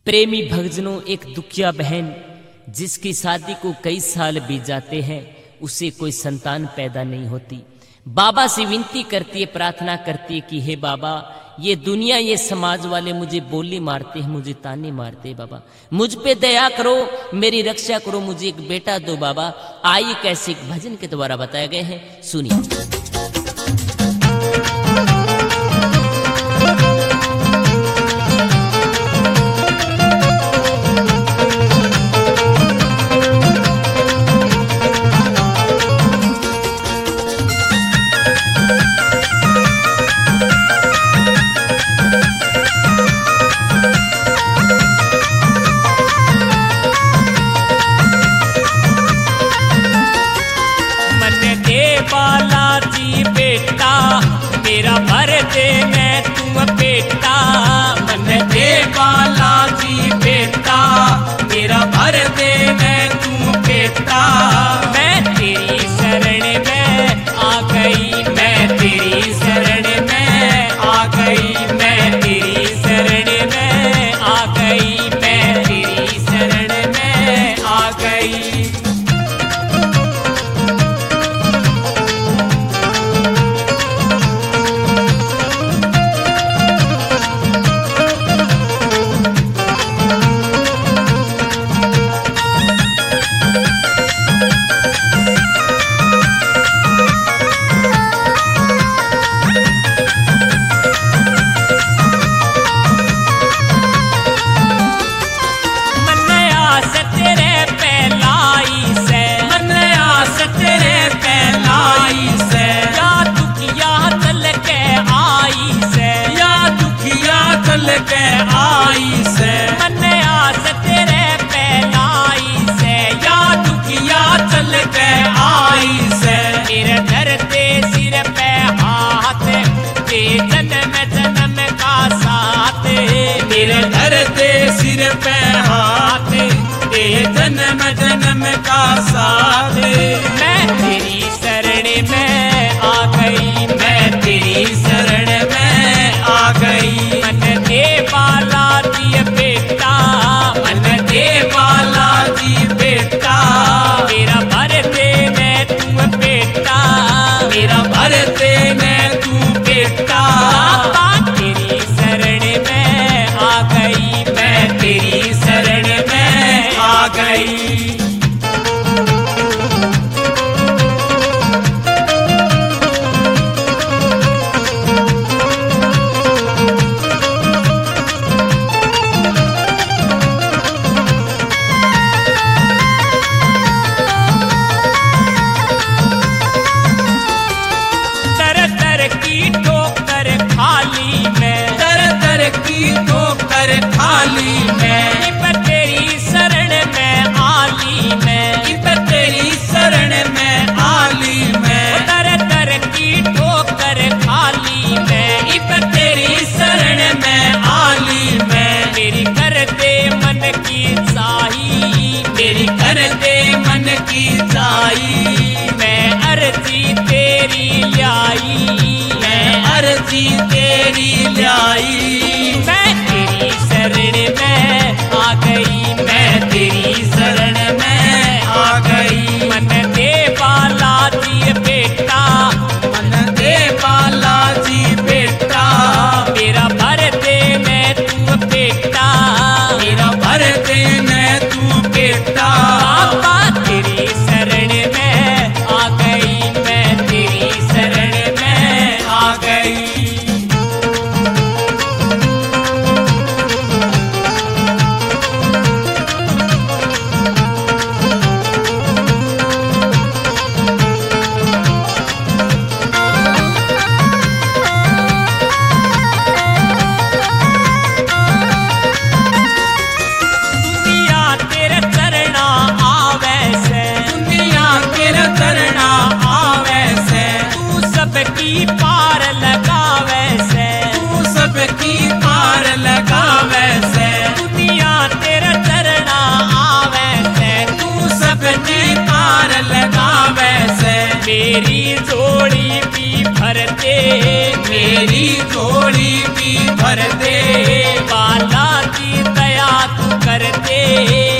प्रेमी भक्तजनों, एक दुखिया बहन जिसकी शादी को कई साल बीत जाते हैं, उसे कोई संतान पैदा नहीं होती। बाबा से विनती करती है, प्रार्थना करती है कि हे बाबा, ये दुनिया, ये समाज वाले मुझे बोली मारते हैं, मुझे ताने मारते हैं, बाबा मुझ पे दया करो, मेरी रक्षा करो, मुझे एक बेटा दो बाबा। आइए कैसे एक भजन के द्वारा बताए गए हैं, सुनिए। बालाजी बेटा मेरा भर दे, मैं तुम बेटा। मन दे बालाजी बेटा मेरा भर दे, मैं तुम बेटा। मैं तेरी शरण में आ गई, मैं तेरी शरण में आ गई, मैं तेरी शरण में आ गई, मैं तेरी शरण में आ गई। के आई से मन आस तेरे पहलाई से, या दुखिया चल के आई से। मेरे धरते सिर पे हाथ दे, जन्म जन्म का साथ। मेरे धरते सिर पे हाथ दे, जन्म जन्म का साथ। मैं तेरी शरण में आ गई, मैं तेरी शरण में आ गई। मन दे बालाजी बेटा, मन दे बालाजी बेटा मेरा भर दे, मैं तुम बेटा। मेरा भर दे, मैं तू बेटा। तेरी शरण में आ गई, मैं तेरी शरण में आ गई। खाली मैं इब तेरी शरण में आली, मैं इब तेरी शरण में आली। मैं दर दर की ठोकर खाली, मैं इब तेरी शरण में आली। मैं मेरी कर दे मन की चाही, मेरी कर दे मन की चाही। मैं अर्जी तेरी लाई, मैं अर्जी तेरी लाई। मैं तेरी शरण में आ गई, मैं तेरी शरण में आ गई। मन दे बालाजी बेटा, मन दे बालाजी बेटा मेरा भर दे, मैं तू बेटा। मेरा भर दे, मैं तू बेटा। बाबा तेरी शरण में आ गई, मैं तेरी शरण में आ गई। करते